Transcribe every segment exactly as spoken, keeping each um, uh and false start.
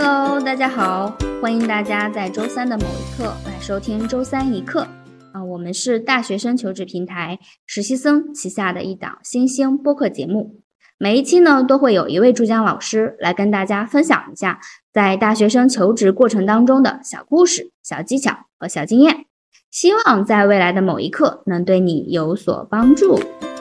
Hello， 大家好，欢迎大家在周三的某一刻来收听周三一刻啊，我们是大学生求职平台实习生旗下的一档新兴播客节目。每一期呢，都会有一位助讲老师来跟大家分享一下在大学生求职过程当中的小故事、小技巧和小经验，希望在未来的某一刻能对你有所帮助。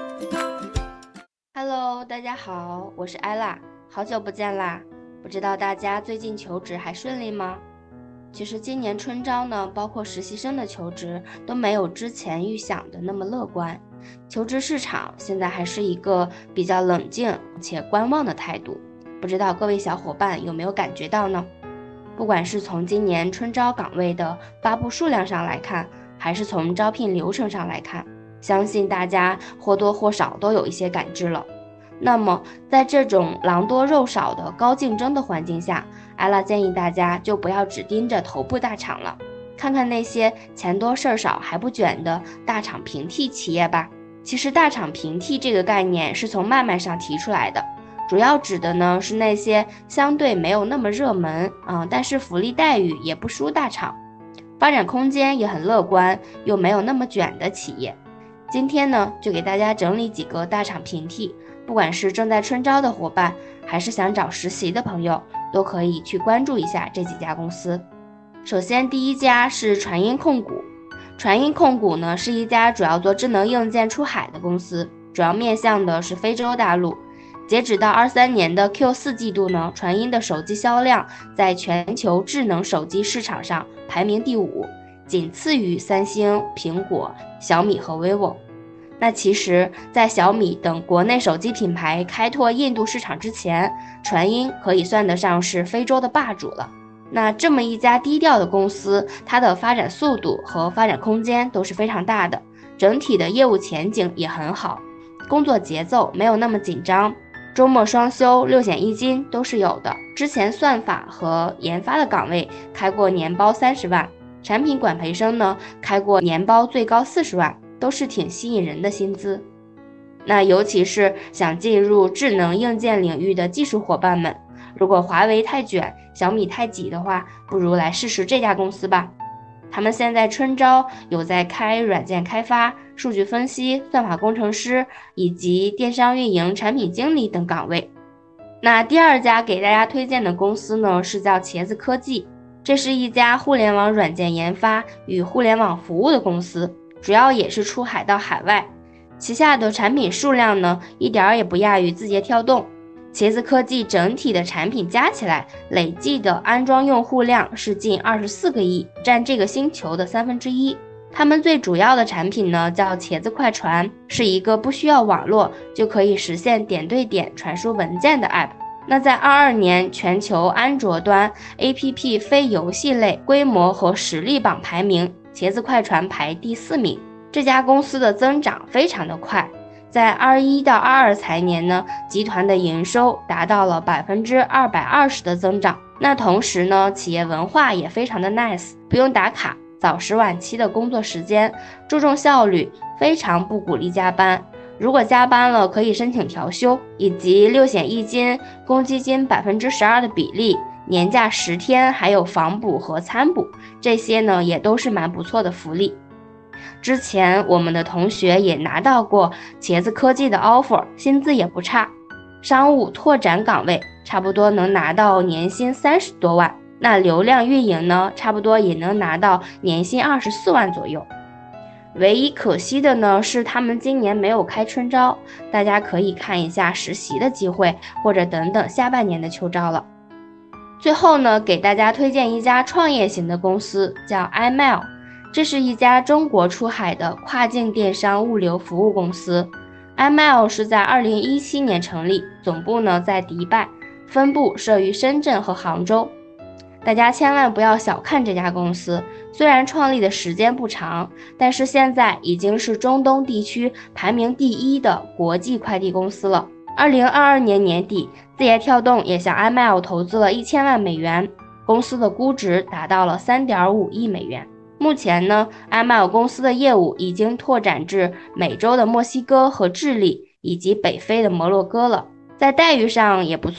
Hello， 大家好，我是艾拉，好久不见啦！不知道大家最近求职还顺利吗？其实今年春招呢，包括实习生的求职都没有之前预想的那么乐观。求职市场现在还是一个比较冷静且观望的态度，不知道各位小伙伴有没有感觉到呢？不管是从今年春招岗位的发布数量上来看，还是从招聘流程上来看，相信大家或多或少都有一些感知了。那么在这种狼多肉少的高竞争的环境下，艾拉建议大家就不要只盯着头部大厂了，看看那些钱多事儿少还不卷的大厂平替企业吧。其实大厂平替这个概念是从脉脉上提出来的，主要指的呢是那些相对没有那么热门，嗯，但是福利待遇也不输大厂，发展空间也很乐观，又没有那么卷的企业。今天呢，就给大家整理几个大厂平替，不管是正在春招的伙伴，还是想找实习的朋友，都可以去关注一下这几家公司。首先第一家是传音控股。传音控股呢是一家主要做智能硬件出海的公司，主要面向的是非洲大陆。截止到二三年的 Q 四 季度呢，传音的手机销量在全球智能手机市场上排名第五，仅次于三星、苹果、小米和 vivo。那其实在小米等国内手机品牌开拓印度市场之前，传音可以算得上是非洲的霸主了。那这么一家低调的公司，它的发展速度和发展空间都是非常大的，整体的业务前景也很好，工作节奏没有那么紧张，周末双休、六险一金都是有的。之前算法和研发的岗位开过年包三十万，产品管培生呢开过年包最高四十万，都是挺吸引人的薪资。那尤其是想进入智能硬件领域的技术伙伴们，如果华为太卷，小米太挤的话，不如来试试这家公司吧。他们现在春招有在开软件开发、数据分析、算法工程师以及电商运营产品经理等岗位。那第二家给大家推荐的公司呢，是叫茄子科技。这是一家互联网软件研发与互联网服务的公司，主要也是出海到海外，旗下的产品数量呢，一点也不亚于字节跳动。茄子科技整体的产品加起来，累计的安装用户量是近二十四个亿，占这个星球的三分之一。他们最主要的产品呢，叫茄子快传，是一个不需要网络就可以实现点对点传输文件的 app。那在二二年全球安卓端 A P P 非游戏类规模和实力榜排名，茄子快传排第四名。这家公司的增长非常的快，在二一到二二财年呢，集团的营收达到了百分之二百二十的增长。那同时呢，企业文化也非常的 nice， 不用打卡，早十晚七的工作时间，注重效率，非常不鼓励加班。如果加班了，可以申请调休，以及六险一金、公积金百分之十二的比例，年假十天，还有房补和餐补，这些呢也都是蛮不错的福利。之前我们的同学也拿到过茄子科技的 offer， 薪资也不差，商务拓展岗位差不多能拿到年薪三十多万，那流量运营呢，差不多也能拿到年薪二十四万左右。唯一可惜的呢，是他们今年没有开春招，大家可以看一下实习的机会，或者等等下半年的秋招了。最后呢，给大家推荐一家创业型的公司，叫 iMail。这是一家中国出海的跨境电商物流服务公司。iMail 是在二零一七年成立，总部呢在迪拜，分部设于深圳和杭州。大家千万不要小看这家公司，虽然创立的时间不长，但是现在已经是中东地区排名第一的国际快递公司了。二零二二年年底，字节跳动也向 iMail 投资了一千万美元，公司的估值达到了 三点五亿美元。目前呢 iMail 公司的业务已经拓展至美洲的墨西哥和智利，以及北非的摩洛哥了。在待遇上也不错，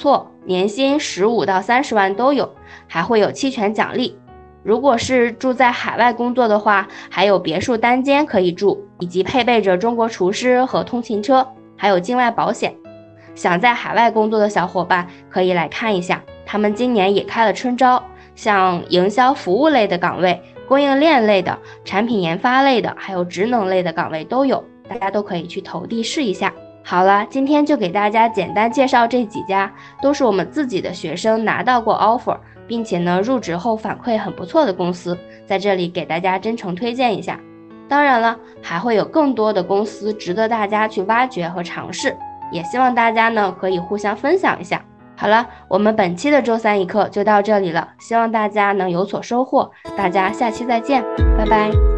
年薪十五到三十万都有，还会有期权奖励。如果是住在海外工作的话，还有别墅单间可以住，以及配备着中国厨师和通勤车，还有境外保险。想在海外工作的小伙伴可以来看一下，他们今年也开了春招，像营销服务类的岗位、供应链类的、产品研发类的，还有职能类的岗位都有，大家都可以去投递试一下。好了，今天就给大家简单介绍这几家，都是我们自己的学生拿到过 offer， 并且呢入职后反馈很不错的公司，在这里给大家真诚推荐一下。当然了，还会有更多的公司值得大家去挖掘和尝试，也希望大家呢可以互相分享一下。好了，我们本期的周三一课就到这里了，希望大家能有所收获，大家下期再见，拜拜。